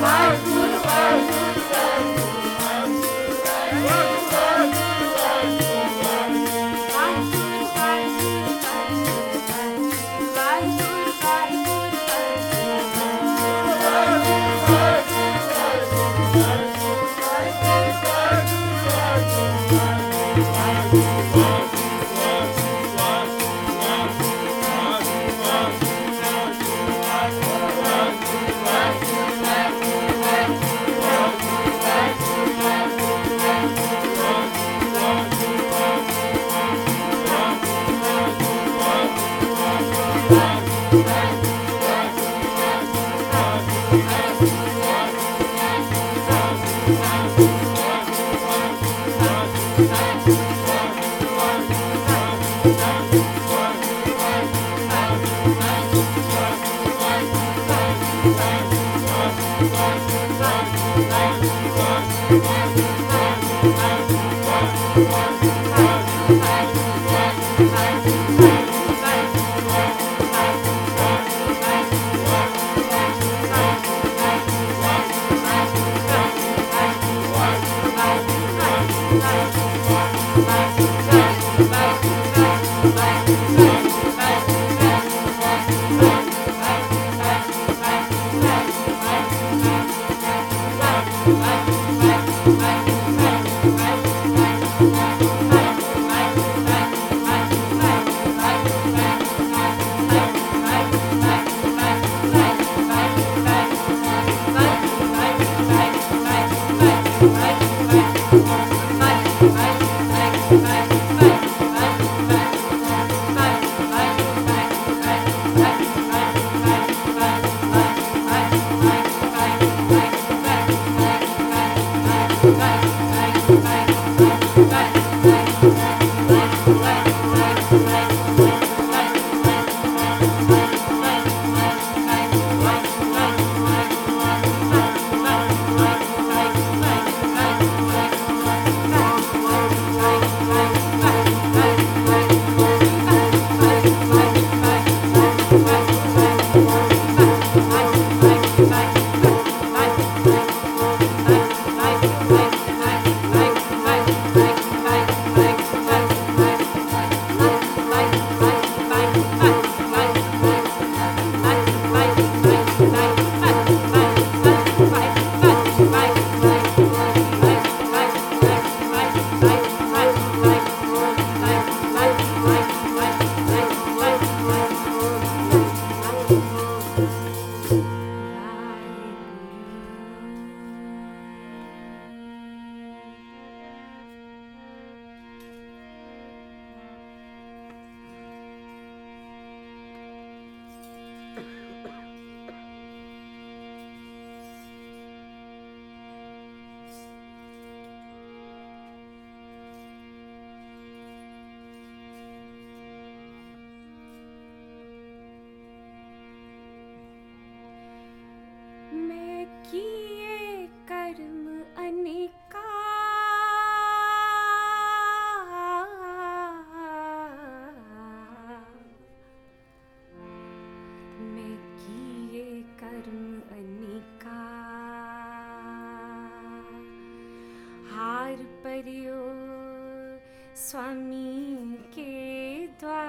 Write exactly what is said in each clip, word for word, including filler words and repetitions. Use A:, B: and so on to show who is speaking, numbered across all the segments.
A: स्वामी के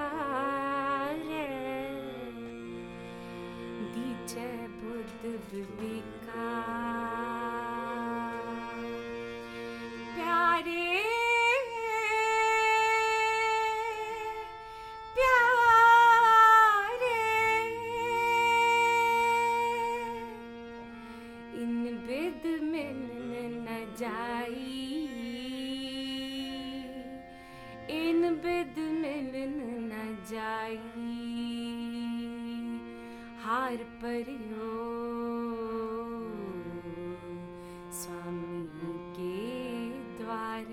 A: द्वार दीजे बुद्ध विवेका प्यारे प्यारे इन विद मिल न जाई इन बिद मिलन न जाई हार परियो स्वामी के द्वार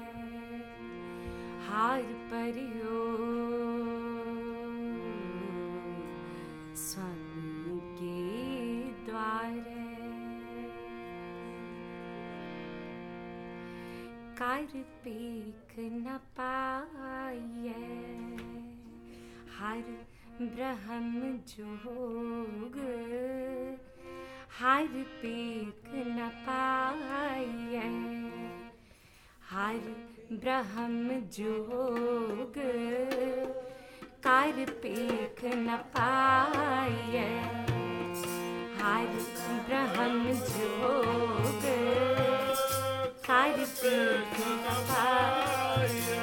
A: हार परियो स्वामी के द्वार कर पेख न पाए हर ब्रह्म जोग हर पेख न पाए, हर ब्रह्म जोग कर पेख न पाए, हर ब्रह्म जोग कर पेख न पाए,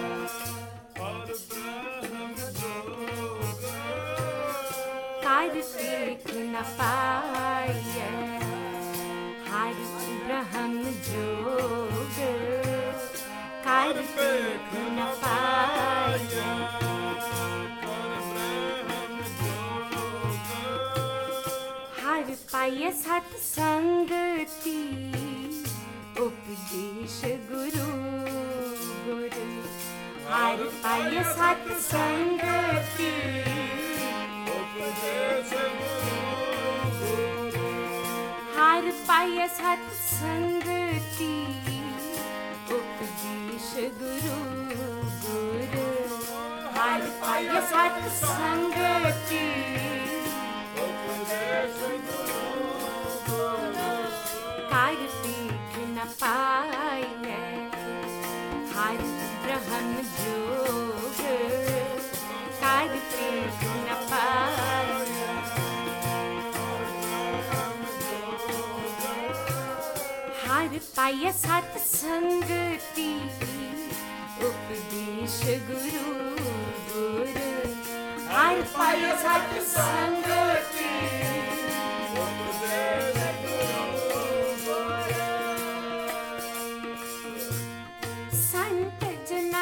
A: कर पेख न पाए, हर ब्रह्म जोग कर पेख न पाए, हर पाए सत्संगति उपदेश गुरु गुरु, हर पाए सत्संगति उपदेश गुरु, हर पाए सत्संगति उपदेश गुरु गुरु, हर पाए सत्संगति उपदेश गुरु गुरु, कर पेख न पाए, हर ब्रह्म जोग कर पेख न पाए, हर पाए सत्संगति उपदेश गुरु गुरु, हर पाए सत्संगति उपदेश गुरु गुरु, संत जना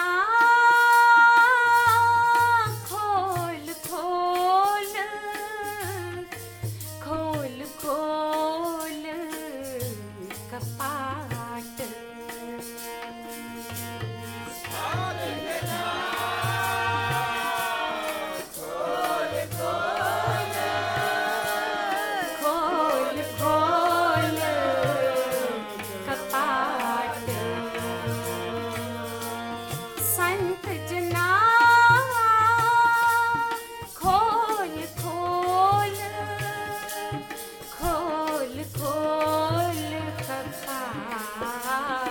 A: खोल खोल खोल खोल कपाट, खोल खोल कपाट, संत जना खोल खोल खोल खोल कपाट,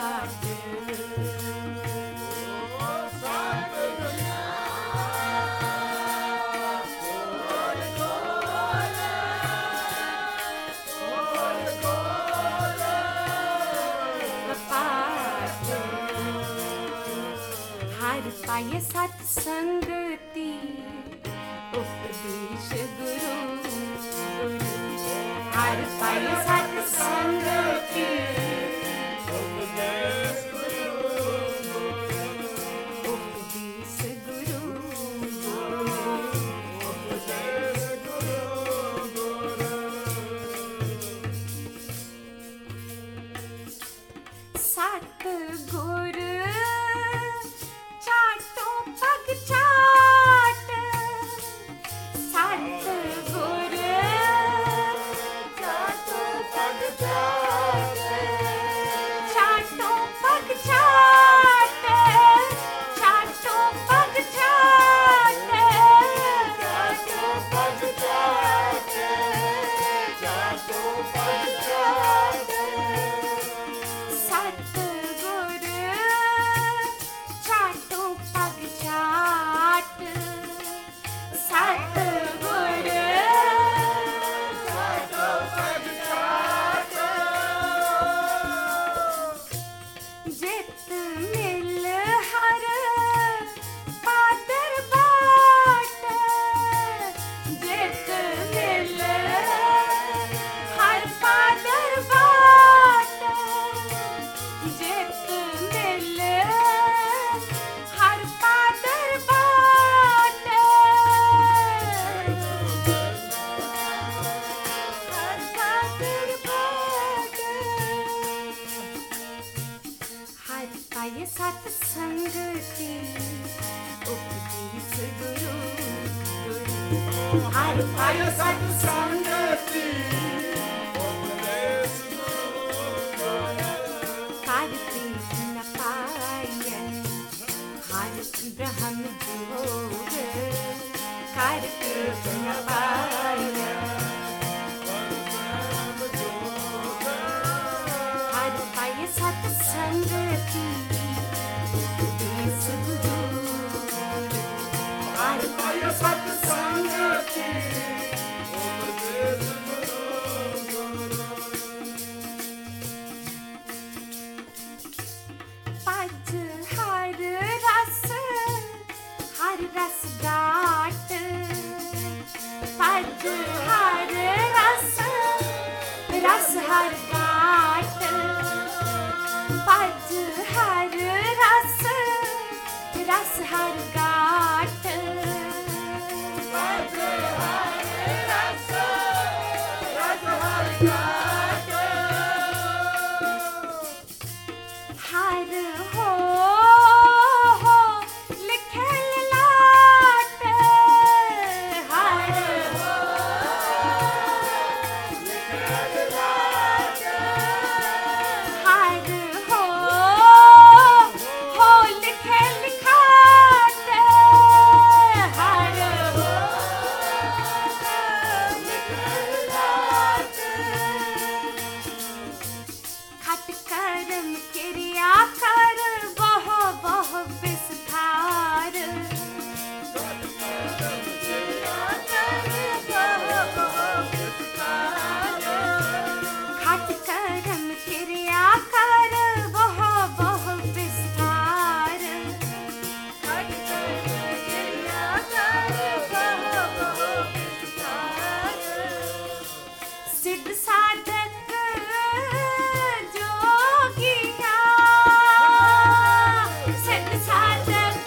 A: हर पाए सत्संगति उपदेश गुरु गुरु, हर पाए सत्संगति उपदेश गुरु गुरु, उपदेश गुरु गुरु, उपदेश गुरु गुरु, सत गुर चाटो पग चाट, सत गुर चाटो पग चाट, चाटो पग चाट, चाटो पग चाट, चाटो पग चाट, चाटो पग चाट, सत गुर चाटो पग चाट, सत गुर चाटो पग चाट, जित मिल हर पातर बाट, जित मिल हर पातर बाट, जित मिल हर पातर बाट, हर पातर बाट, हर पाए सत्संगति उपदेश गुरु गुरु, हर पाए सत्संगति उपदेश गुरु गुरु, कर पेख न पाए, हर ब्रह्म जोग कर पेख न पाए, पद हर रस रस हर गाट पद हर रस रस हर गाट पद हर रस रस हर गाट हर हो हो लिखे लाट हर हो लिखे लाट हर हो हो लिखे लिखाट हर हो लिखे लाट खट कर्म क्रिया कर बह बह विस्तार खट कर्म क्रिया कर बह बह विस्तार खट कर्म क्रिया कर बह बह विस्तार सिद्ध साधक जोगिया सिद्ध साधक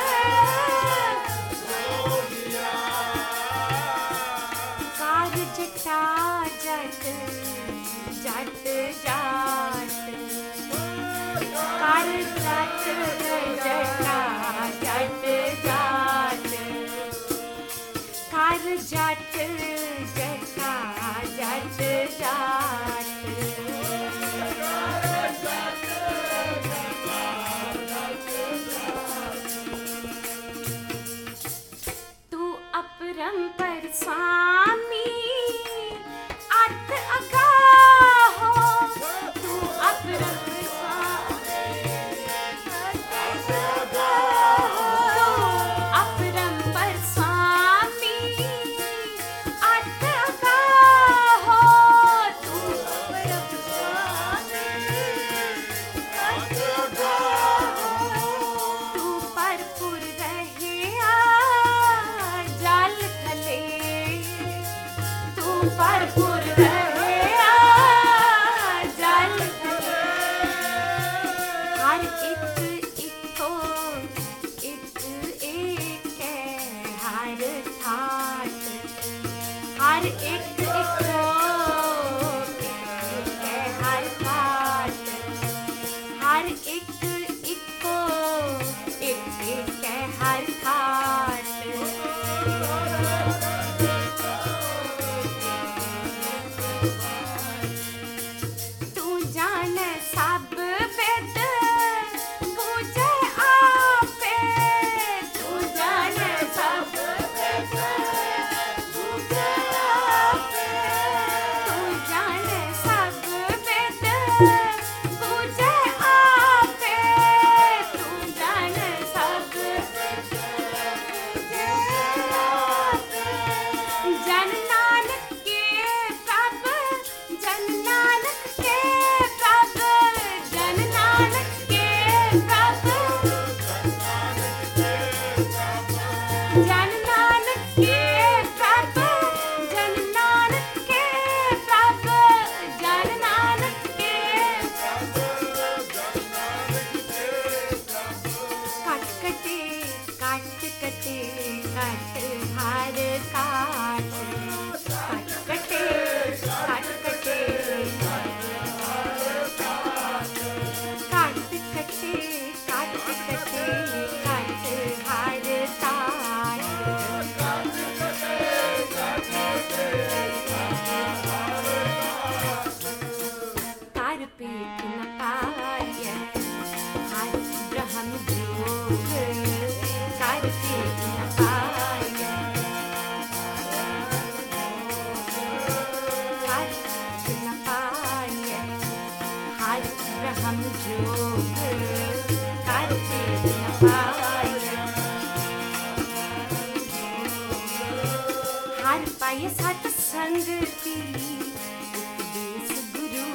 A: जोगिया कार जटा जट जट जाट कार जट जटा जट जाट कार जट जटा जट जाट तू अपरंपर स्वामी अत अगाहो तू अपरंपर स्वामी अत अगाहो तू अपरंपर स्वामी अत अगाहो तू अपरंपर स्वामी अत अगाहो तू परपुर रहिया जल थले तू परपुर रहिया जल थले हर एक इको एक एक है हर ठाट हर एक इको एक है हर ठाट हर एक इको एक एक है हर ठाट तू जान सब वेद बूझे आपे तू जान सब वेद बूझे आपे तू जान सब वेद बूझे आपे तू जान सब वेद बूझे आपे जन नानक के प्रभ जन नानक के प्रभ जन नानक के प्रभ जन नानक के प्रभ जन नानक के प्रभ जन नानक के कट कटे काट कटे काट हार काट काट कटे काट कटे काट कटे काट कटे काट हार काट कार पेट न पाय हर ब्रह्म जोग कार पेट न पाय कार पेट न पाय हर ब्रह्म जोग कार पेट न पाय हर पाय सत संगति उपदेश गुरु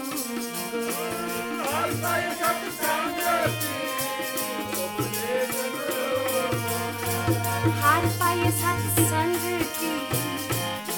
A: हर पाय सत संगति उपदेश गुरु हर पाय सत संगति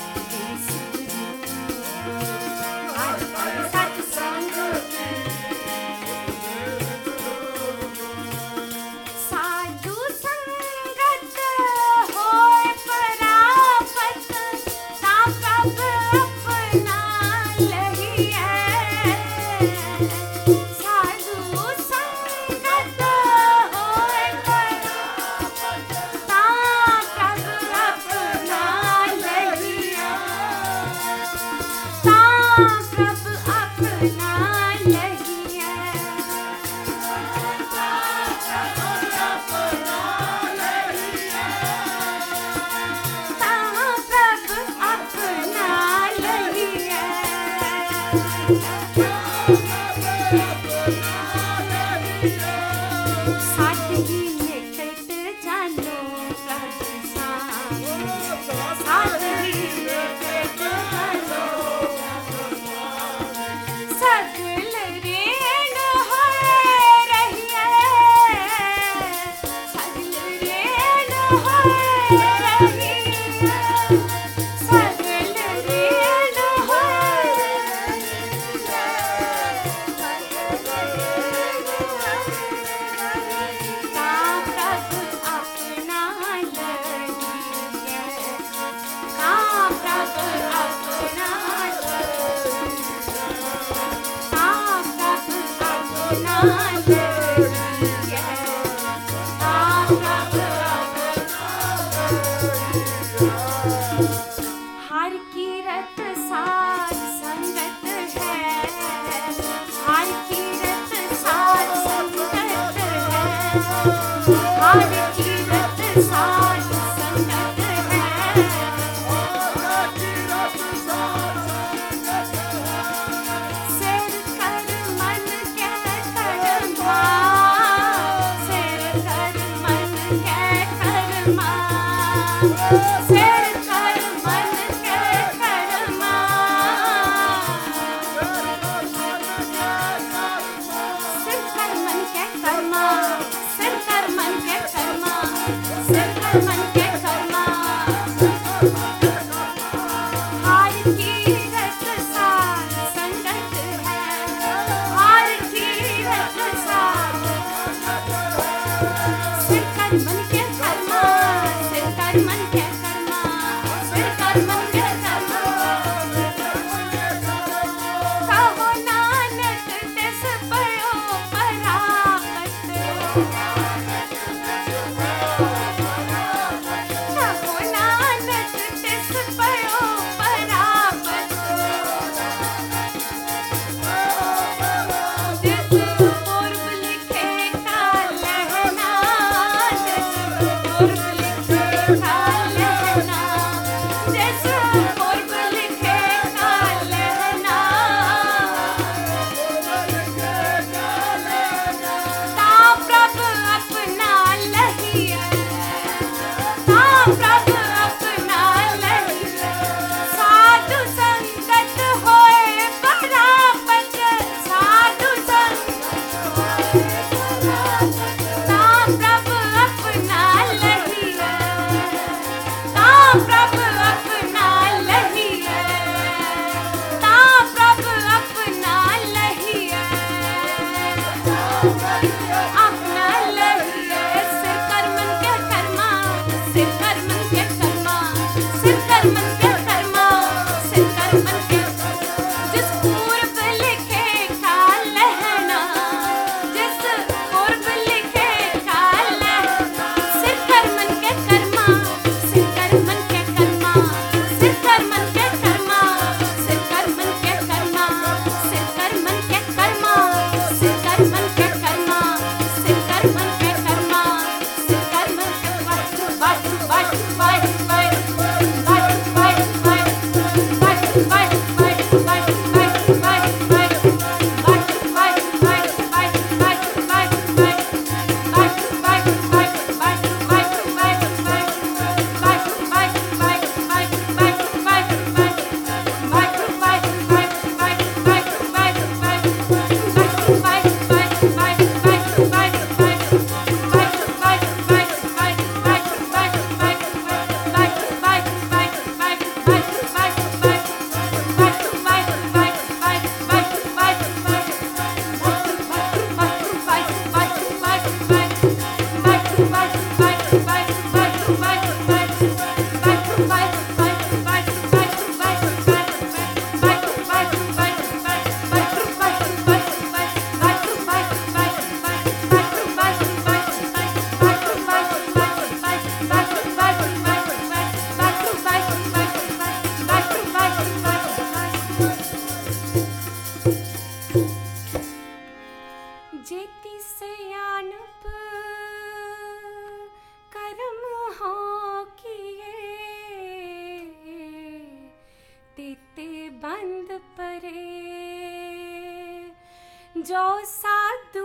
A: जो साधु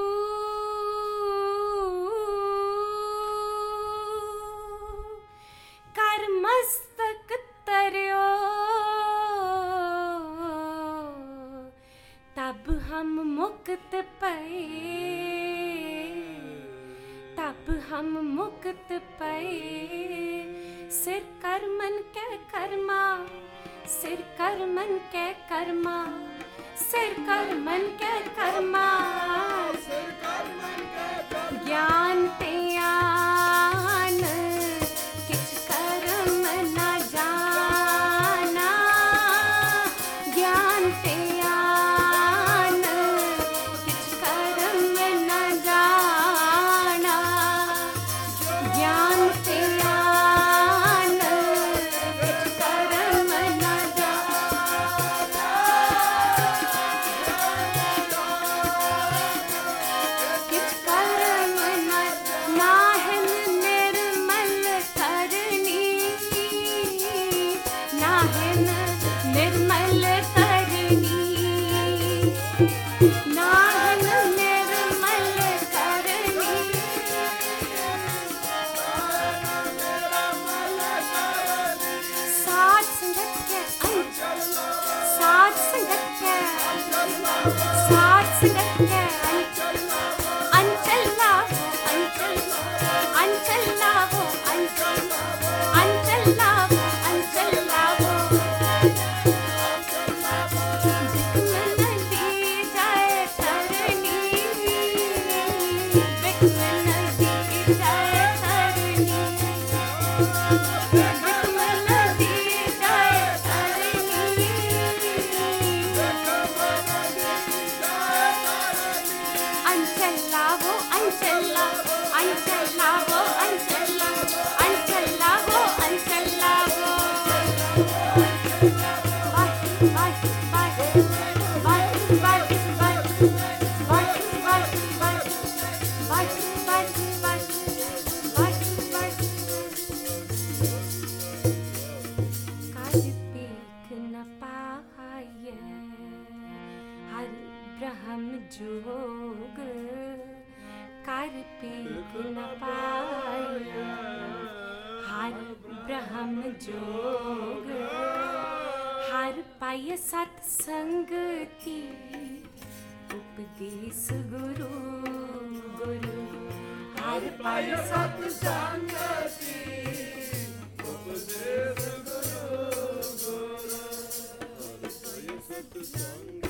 A: कर मस्तक तरियो तब हम मुक्त पाए, तब हम मुक्त पाए। सिर कर मन के कर्मा, सिर कर मन के कर्मा, सिर कर मन के कर्मा, सिर कर मन के कर्मा। ज्ञान ते आन किछ कर्म न जाना, ज्ञान ते आन किछ कर्म नाहिन निर्मल करनी, नाहिन निर्मल करनी। साध संगत के अंचल, साध संगत के साध संगत के अंचल, अंचल लाभो अंचल, अंचल लाभो अंचल, अंचल लाभो अंचल लाभो। बिकमल नदी जाए तरनी, बिकमल नदी जाए तरनी, बिकमल नदी जाए तरनी। अंचल लाभो अंचल लाभो, अंचल लाभो अंचल लाभो, अंचल लाभो अंचल लाभो। बाय बाय बाय बाय बाय बाय बाय बाय बाय बाय बाय बाय बाय बाय। काज पेख न पाए हर ब्रह्म जोग, कर पेख न पाए हर ब्रह्म जोग। हर पाय सत्संगति उपदेश गुरु गुरु। हर पाय सत्संगति उपदेश गुरु गुरु।